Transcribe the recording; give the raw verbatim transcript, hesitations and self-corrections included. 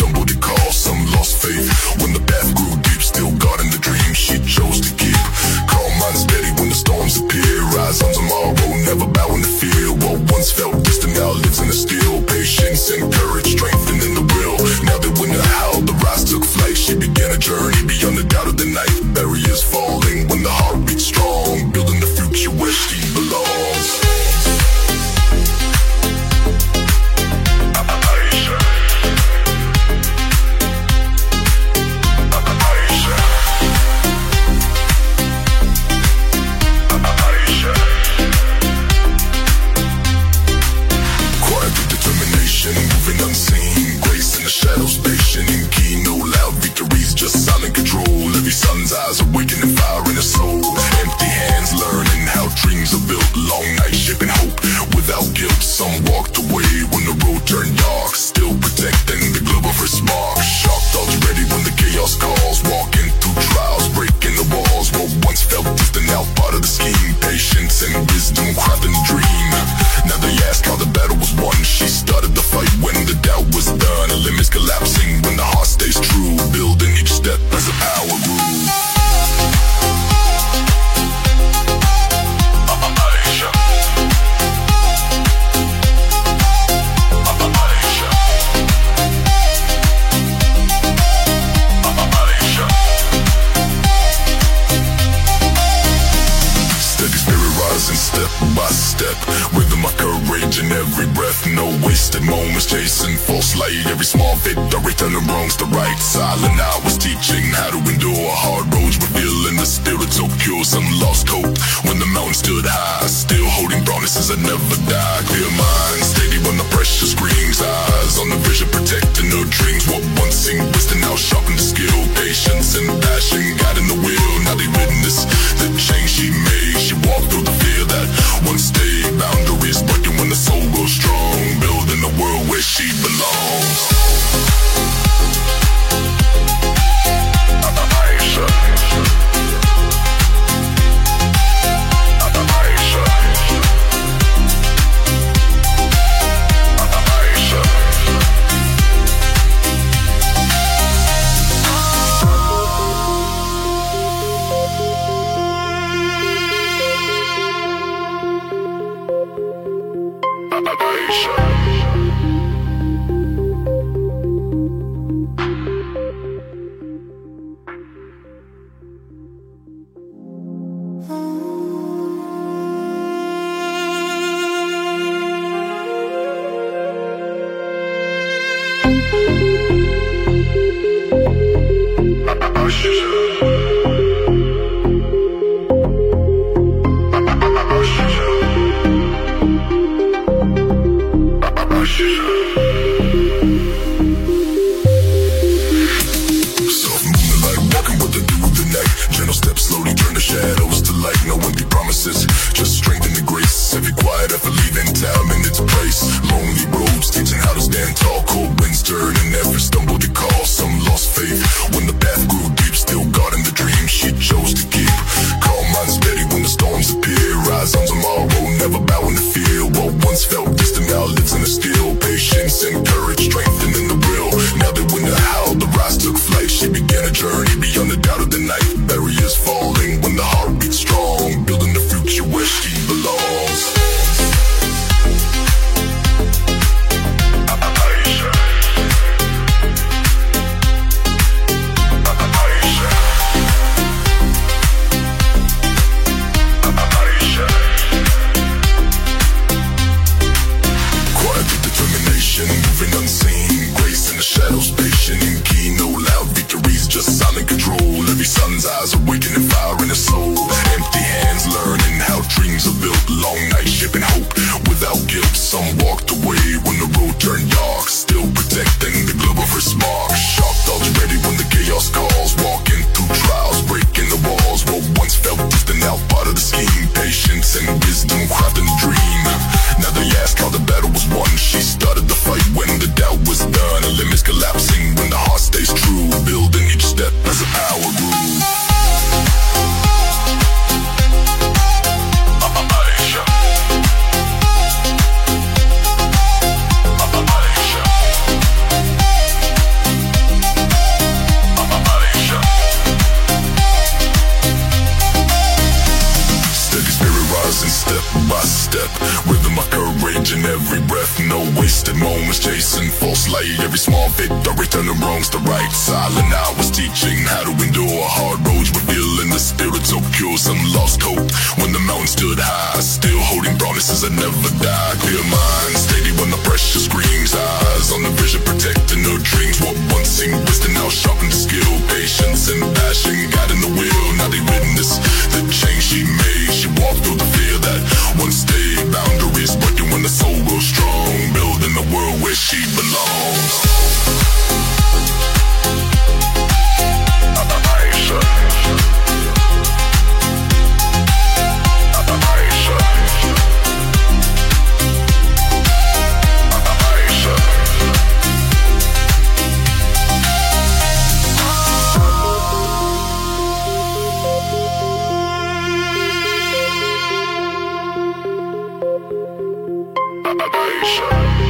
stumbled to call some lost faith. When the path grew deep, still guarding the dream she chose to keep. Calm mind steady when the storms appear. Rise on tomorrow, never bowing to fear. What once felt distant now lives in the still. Patience and courage strengthening the will. Now that winter howled, the rise took flight. She began a journey beyond the doubt of the night. Barriers falling when the heart beats strong, building the future where she belongs. Sun's eyes awakening fire in her soul. Empty hands learning how dreams are built. Long night shipping hope without guilt. Some walked away when the road turned dark, still protecting the globe of her spark. Shock thoughts ready when the chaos calls. Walking through trials, breaking the walls. What once felt distant now part of the scheme. Patience and wisdom crafting the dream. Now they ask how the battle was won. She started the fight when the doubt was done. The limits collapsing when the heart stays true. Building each step as the power rules. Rhythm of courage in every breath. No wasted moments chasing false light. Every small victory turning wrongs to right. Silent hours teaching how to endure hard roads, revealing the spirit so pure. Some lost hope when the mountain stood high, still holding promises that never die. Clear mind, steady when the pressure screams. Eyes on the vision, protecting her dreams. What once seemed wisdom now sharpened the skill. Patience and passion guiding the wheel. Now they witness the change she made. She walked through the fear that once stayed. Boundaries breaking when the soul grows strong, building a world where she belongs. Collapsing when the heart stays true, building each step as a power rule. chasing false light. Every small victory turning wrongs to right. Silent I was teaching how to endure hard roads, revealing the spirit so pure. Some lost hope when the mountain stood high, still holding promises that never die. Clear mind, steady when the pressure screams. Eyes on the vision, protecting her dreams. What once seemed wisdom now sharpened to skill. Patience and passion guiding the wheel. Now they witness the change she made. She walked through the fear that once stayed. Boundaries breaking when the soul grows strong, building a world where she belongs. Aisha. Aisha. Aisha. Aisha.